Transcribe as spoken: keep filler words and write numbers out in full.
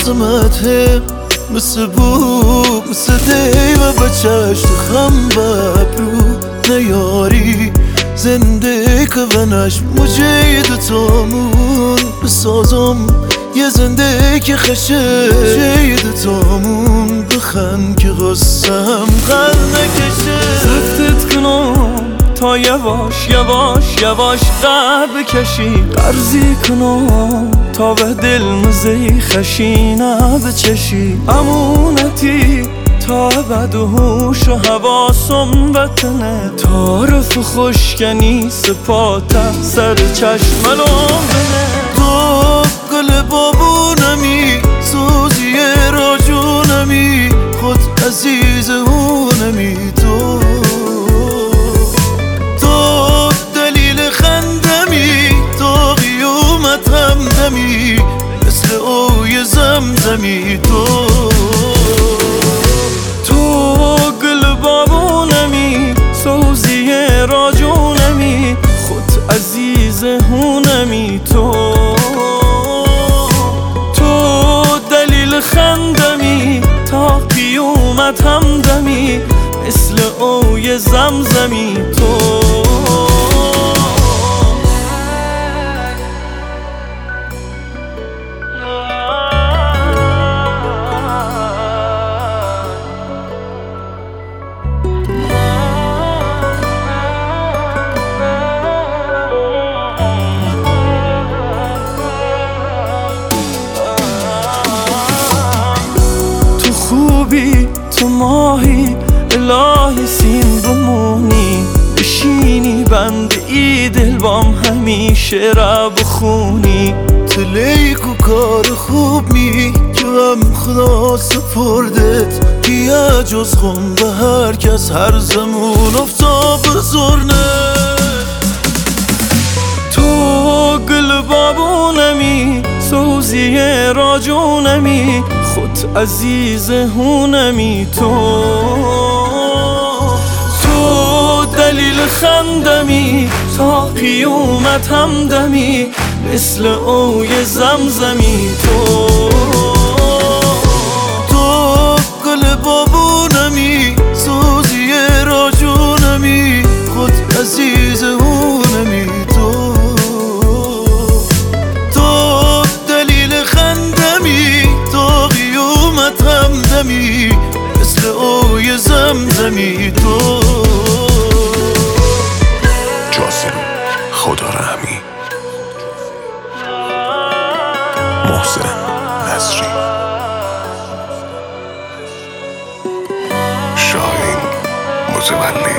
عظمته، مثل بو مثل دیو بچشت خم ببرو نیاری زنده که ونش مجید تامون بسازم یه زنده که خشه جید تامون بخن که غصم قل نکشه زفتت کنم تا یواش یواش یواش قد بکشی قرضی کنم تا به دل مزی خشینه بچشی امونتی تا بد و هوش و حواسم بتنه تعارف خوشکنی سپاتم سر چشملوم بنه تو گل بابونمی سوزی راجونمی خود عزیز هونمی تو تو دلیل خندمی تو قیومت همدمی مثل اوی زمزمی تو تو گل بابونمی سوزی راجونمی خود عزیز هونمی تو تو دلیل خندمی تا قیومت همدمی مثل اوی زمزمی تو خوبی تو ماهی الهی سین بمونی بشینی بند ای دل بام همیشه را بخونی تلیک و کار خوب می که هم خدا سپردت کیا جز خون به هر کس هر زمون افتا بزرنه تو گل بابونمی سوزی راجونمی خود عزیز هونمی تو تو دلیل خندمی تا قیومت همدمی مثل اوی زمزمی تو تو گل بابونمی سوزی راجونمی خود عزیز هونمی تو تو دلیل خندمی تو قیومت همدمی مثل اوی زمزمی تو جاسم خدا رحمی محسن نصری شاهین متولی